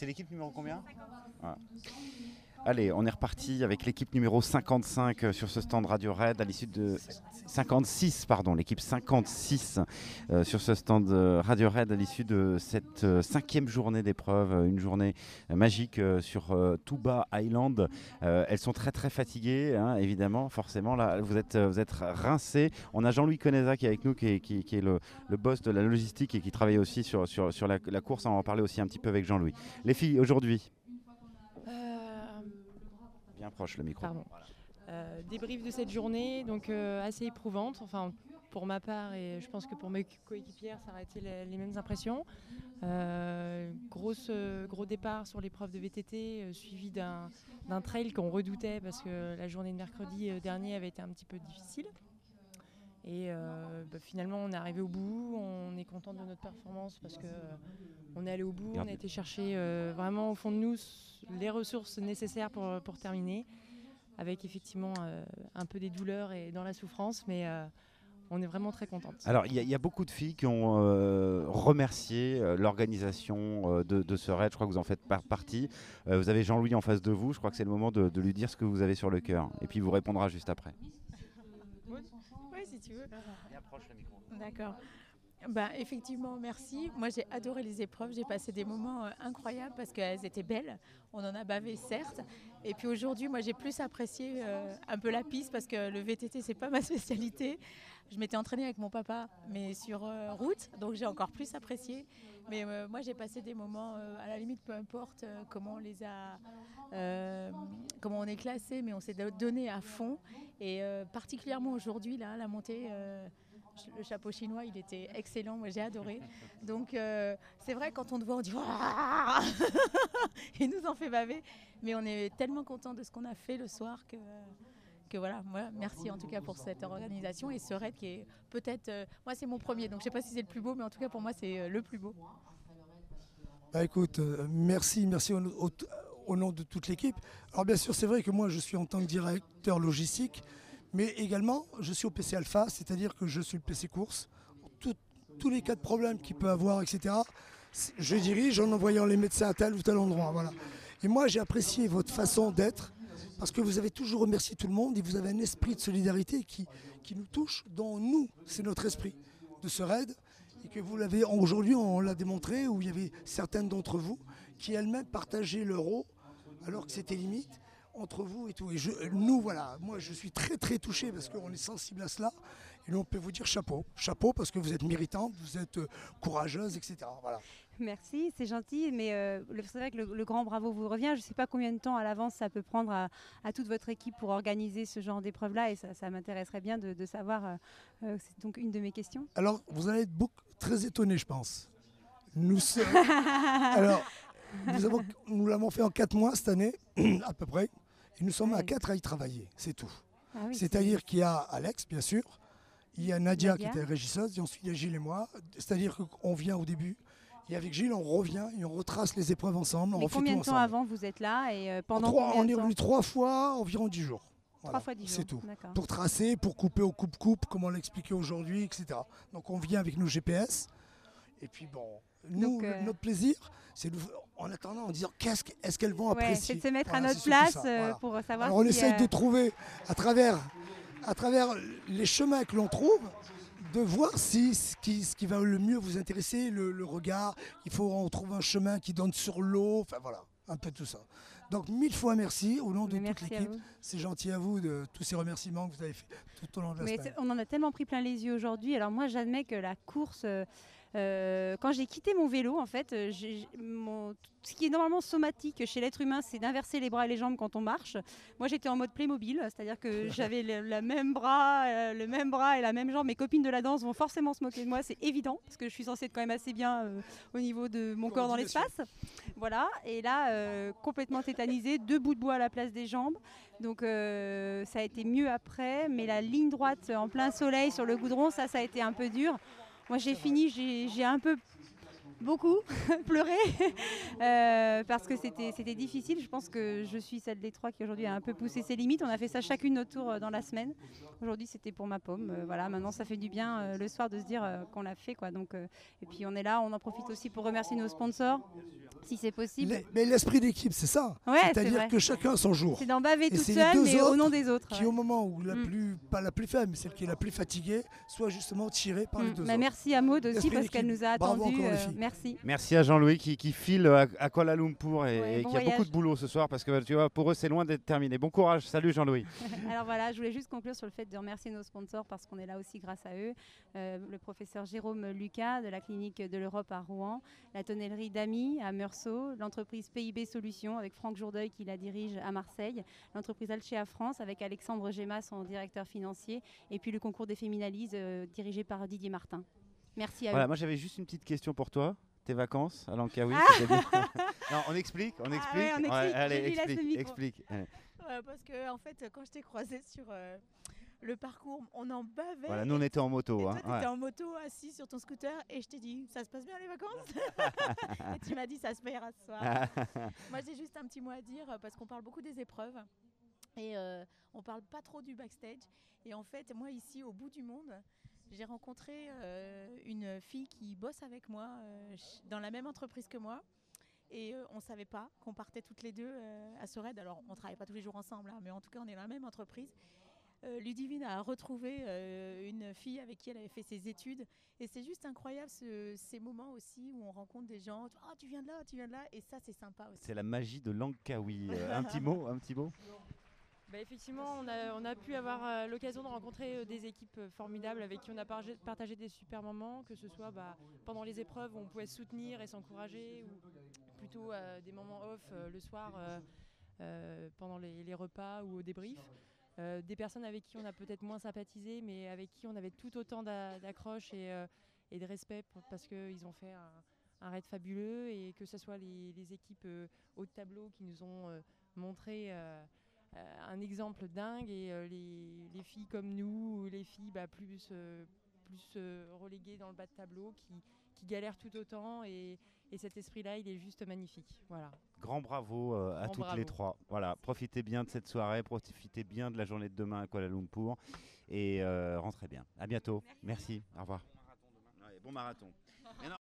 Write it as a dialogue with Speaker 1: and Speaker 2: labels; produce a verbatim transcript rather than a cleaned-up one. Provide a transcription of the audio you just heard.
Speaker 1: C'est l'équipe numéro combien? Ah. Allez, on est reparti avec l'équipe numéro cinquante-cinq sur ce stand Radio Red à l'issue de cinquante-six, pardon, l'équipe cinquante-six euh, sur ce stand Radio Red à l'issue de cette euh, cinquième journée d'épreuve, une journée euh, magique euh, sur euh, Tuba Island. Euh, elles sont très très fatiguées, hein, évidemment, forcément. Là, vous êtes vous êtes rincés. On a Jean-Louis Conesa qui est avec nous, qui est, qui, qui est le, le boss de la logistique et qui travaille aussi sur sur sur la, la course. On va en parler aussi un petit peu avec Jean-Louis. Les filles, aujourd'hui. Bien proche le micro.
Speaker 2: Pardon. Euh, débrief de cette journée, donc euh, assez éprouvante. Enfin, pour ma part et je pense que pour mes coéquipières, ça aurait été les, les mêmes impressions. Euh, grosse, euh, gros départ sur l'épreuve de V T T, euh, suivi d'un, d'un trail qu'on redoutait parce que la journée de mercredi euh, dernier avait été un petit peu difficile. Et euh, bah, finalement, on est arrivé au bout. On est content de notre performance parce que euh, on est allé au bout. On a été chercher euh, vraiment au fond de nous les ressources nécessaires pour, pour terminer, avec effectivement euh, un peu des douleurs et dans la souffrance, mais euh, on est vraiment très contente.
Speaker 1: Alors, il y, y a beaucoup de filles qui ont euh, remercié euh, l'organisation euh, de, de ce raid. Je crois que vous en faites par partie. Euh, vous avez Jean-Louis en face de vous. Je crois que c'est le moment de, de lui dire ce que vous avez sur le cœur. Et puis, il vous répondra juste après.
Speaker 3: Oui, si tu veux.
Speaker 1: Et approche le micro.
Speaker 3: D'accord. Ben, effectivement, merci. Moi, j'ai adoré les épreuves. J'ai passé des moments euh, incroyables parce qu'elles étaient belles. On en a bavé, certes. Et puis aujourd'hui, moi, j'ai plus apprécié euh, un peu la piste parce que le V T T, c'est pas ma spécialité. Je m'étais entraînée avec mon papa, mais sur euh, route, donc j'ai encore plus apprécié. Mais euh, moi, j'ai passé des moments, euh, à la limite, peu importe euh, comment on les a, euh, comment on est classé, mais on s'est donné à fond. Et euh, particulièrement aujourd'hui, là, la montée. Euh, Le chapeau chinois, il était excellent, moi j'ai adoré. Donc euh, c'est vrai, quand on te voit, on dit il nous en fait baver. Mais on est tellement content de ce qu'on a fait le soir que, que voilà, moi, merci en tout cas pour cette organisation et ce raid qui est peut-être, euh, moi c'est mon premier, donc je sais pas si c'est le plus beau, mais en tout cas pour moi c'est euh, le plus beau.
Speaker 4: Bah écoute, euh, merci, merci au, au, au nom de toute l'équipe. Alors bien sûr, c'est vrai que moi je suis en tant que directeur logistique, mais également, je suis au P C Alpha, c'est-à-dire que je suis le P C course. Tout, tous les cas de problème qu'il peut avoir, et cetera, je dirige en envoyant les médecins à tel ou tel endroit. Voilà. Et moi, j'ai apprécié votre façon d'être, parce que vous avez toujours remercié tout le monde et vous avez un esprit de solidarité qui, qui nous touche, dont nous, c'est notre esprit de ce raid. Et que vous l'avez, aujourd'hui, on l'a démontré, où il y avait certaines d'entre vous qui elles-mêmes partageaient leur eau, alors que c'était limite. Entre vous et tout. Et je, nous, voilà, moi je suis très très touché parce qu'on est sensible à cela. Et nous, on peut vous dire chapeau. Chapeau parce que vous êtes méritante, vous êtes euh, courageuse, et cetera. Voilà.
Speaker 5: Merci, c'est gentil, mais euh, c'est vrai que le, le grand bravo vous revient. Je ne sais pas combien de temps à l'avance ça peut prendre à, à toute votre équipe pour organiser ce genre d'épreuve-là, et ça, ça m'intéresserait bien de, de savoir. Euh, euh, c'est donc une de mes questions.
Speaker 4: Alors, vous allez être beaucoup, très étonnés, je pense. Nous sommes... Alors, nous, avons, nous l'avons fait en quatre mois cette année, à peu près. Et nous sommes ah oui. à quatre à y travailler, c'est tout. Ah oui, c'est-à-dire c'est... qu'il y a Alex, bien sûr, il y a Nadia, Nadia. qui était régisseuse, et ensuite il y a Gilles et moi. C'est-à-dire qu'on vient au début, et avec Gilles, on revient et on retrace les épreuves ensemble. On
Speaker 5: Mais
Speaker 4: refait
Speaker 5: combien
Speaker 4: tout
Speaker 5: de temps
Speaker 4: ensemble.
Speaker 5: avant vous êtes là et euh, pendant
Speaker 4: trois,
Speaker 5: combien
Speaker 4: On
Speaker 5: de
Speaker 4: est
Speaker 5: temps
Speaker 4: revenu trois fois, environ dix jours.
Speaker 5: Voilà, trois fois dix jours.
Speaker 4: C'est tout. Pour tracer, pour couper au coupe-coupe, comme on l'a expliqué aujourd'hui, et cetera. Donc on vient avec nos G P S. Et puis bon, nous, Donc, euh... notre plaisir, c'est de, en attendant, en disant qu'est-ce, est-ce qu'elles vont
Speaker 5: ouais,
Speaker 4: apprécier.
Speaker 5: C'est de se mettre
Speaker 4: voilà,
Speaker 5: à notre place
Speaker 4: ça,
Speaker 5: euh,
Speaker 4: voilà.
Speaker 5: pour savoir.
Speaker 4: Alors on
Speaker 5: si,
Speaker 4: essaye
Speaker 5: euh...
Speaker 4: de trouver, à travers, à travers les chemins que l'on trouve, de voir si ce qui, ce qui va le mieux vous intéresser, le, le regard. Il faut on trouve un chemin qui donne sur l'eau. Enfin voilà, un peu tout ça. Donc mille fois merci au nom de
Speaker 5: Mais
Speaker 4: toute l'équipe. C'est gentil à vous de tous ces remerciements que vous avez fait tout au long de la
Speaker 5: Mais
Speaker 4: semaine.
Speaker 5: On en a tellement pris plein les yeux aujourd'hui. Alors moi j'admets que la course, euh, euh, quand j'ai quitté mon vélo, en fait, j'ai, mon, ce qui est normalement somatique chez l'être humain, c'est d'inverser les bras et les jambes quand on marche. Moi j'étais en mode Playmobil, c'est-à-dire que j'avais le, le même bras, euh, le même bras et la même jambe. Mes copines de la danse vont forcément se moquer de moi, c'est évident, parce que je suis censée être quand même assez bien euh, au niveau de mon corps dans l'espace. Voilà, et là, euh, complètement tétanisée, deux bouts de bois à la place des jambes. Donc euh, ça a été mieux après, mais la ligne droite en plein soleil sur le goudron, ça, ça a été un peu dur. Moi j'ai fini, j'ai, j'ai un peu beaucoup pleuré euh, parce que c'était, c'était difficile. Je pense que je suis celle des trois qui aujourd'hui a un peu poussé ses limites. On a fait ça chacune notre tour dans la semaine. Aujourd'hui c'était pour ma paume. Euh, voilà, maintenant ça fait du bien euh, le soir de se dire euh, qu'on l'a fait, quoi. Donc, euh, et puis on est là, on en profite aussi pour remercier nos sponsors. si c'est possible.
Speaker 4: Les- mais l'esprit d'équipe, c'est ça.
Speaker 5: Ouais, c'est
Speaker 4: C'est-à-dire
Speaker 5: vrai.
Speaker 4: que chacun a son jour.
Speaker 5: C'est d'en baver
Speaker 4: Et
Speaker 5: toute
Speaker 4: c'est les
Speaker 5: seule,
Speaker 4: deux
Speaker 5: mais au
Speaker 4: autres
Speaker 5: nom des autres.
Speaker 4: Qui
Speaker 5: ouais.
Speaker 4: au moment où la
Speaker 5: Mm.
Speaker 4: plus, pas la plus faible, mais celle qui est la plus fatiguée, soit justement tirée par les
Speaker 5: Mm.
Speaker 4: deux
Speaker 5: Bah,
Speaker 4: autres.
Speaker 5: merci à Maud aussi
Speaker 4: L'esprit
Speaker 5: parce qu'elle
Speaker 4: d'équipe.
Speaker 5: nous a
Speaker 4: Bravo
Speaker 5: attendus.
Speaker 4: encore, les
Speaker 5: euh,
Speaker 4: filles.
Speaker 5: merci.
Speaker 1: Merci à Jean-Louis qui, qui file à, à Kuala Lumpur et,
Speaker 5: Ouais,
Speaker 1: et
Speaker 5: bon
Speaker 1: qui a beaucoup
Speaker 5: voyage.
Speaker 1: de boulot ce soir parce que tu vois, pour eux c'est loin d'être terminé. Bon courage, salut Jean-Louis.
Speaker 5: Alors voilà, je voulais juste conclure sur le fait de remercier nos sponsors parce qu'on est là aussi grâce à eux. Euh, le professeur Jérôme Lucas de la clinique de l'Europe à Rouen, la tonnellerie d'Ami à Meursault, l'entreprise P I B Solutions avec Franck Jourdeuil qui la dirige à Marseille, l'entreprise Alchea France avec Alexandre Géma, son directeur financier, et puis le concours des Féminalises euh, dirigé par Didier Martin. Merci à
Speaker 1: Voilà,
Speaker 5: eux.
Speaker 1: moi j'avais juste une petite question pour toi. Tes vacances à Langkawi,
Speaker 5: Ah
Speaker 1: c'était bien. Non, on explique, on
Speaker 5: Ah
Speaker 1: explique.
Speaker 5: ouais, on explique.
Speaker 1: allez,
Speaker 5: Je lui laisse le
Speaker 1: explique,
Speaker 5: micro.
Speaker 1: explique. Allez.
Speaker 3: Ouais, parce que en fait, quand je t'ai croisé sur euh, le parcours, on en bavait.
Speaker 1: Voilà, nous on était en
Speaker 3: Et
Speaker 1: moto.
Speaker 3: toi,
Speaker 1: Hein,
Speaker 3: tu
Speaker 1: ouais.
Speaker 3: étais en moto, assis sur ton scooter, et je t'ai dit, ça se passe bien les vacances? Et tu m'as dit, ça se payera ce soir. Moi, j'ai juste un petit mot à dire, euh, parce qu'on parle beaucoup des épreuves, et euh, on parle pas trop du backstage. Et en fait, moi, ici, au bout du monde, j'ai rencontré euh, une fille qui bosse avec moi, euh, ch- dans la même entreprise que moi. Et euh, on ne savait pas qu'on partait toutes les deux euh, à Sorède. Alors, on ne travaille pas tous les jours ensemble, hein, mais en tout cas, on est dans la même entreprise. Euh, Ludivine a retrouvé euh, une fille avec qui elle avait fait ses études. Et c'est juste incroyable ce- ces moments aussi où on rencontre des gens. « Oh, tu viens de là, tu viens de là ». Et ça, c'est sympa aussi.
Speaker 1: C'est la magie de Langkawi. Euh, un petit mot, un petit mot.
Speaker 2: Bah, effectivement, on a, on a pu avoir euh, l'occasion de rencontrer euh, des équipes euh, formidables avec qui on a pargé- partagé des super moments, que ce soit bah, pendant les épreuves où on pouvait se soutenir et s'encourager, ou plutôt euh, des moments off euh, le soir euh, euh, pendant les, les repas ou au débrief. Euh, des personnes avec qui on a peut-être moins sympathisé, mais avec qui on avait tout autant d'a- d'accroche et, euh, et de respect pour- parce qu'ils ont fait un, un raid fabuleux, et que ce soit les, les équipes euh, haut de tableau qui nous ont euh, montré euh, euh, un exemple dingue, et euh, les, les filles comme nous, ou les filles bah, plus, euh, plus euh, reléguées dans le bas de tableau, qui, qui galèrent tout autant, et, et cet esprit-là, il est juste magnifique. Voilà.
Speaker 1: Grand bravo euh, à
Speaker 2: Grand
Speaker 1: toutes
Speaker 2: bravo.
Speaker 1: les trois. Voilà, profitez bien de cette soirée, profitez bien de la journée de demain à Kuala Lumpur et euh, rentrez bien. À bientôt. Merci. Au revoir. Ouais, bon marathon.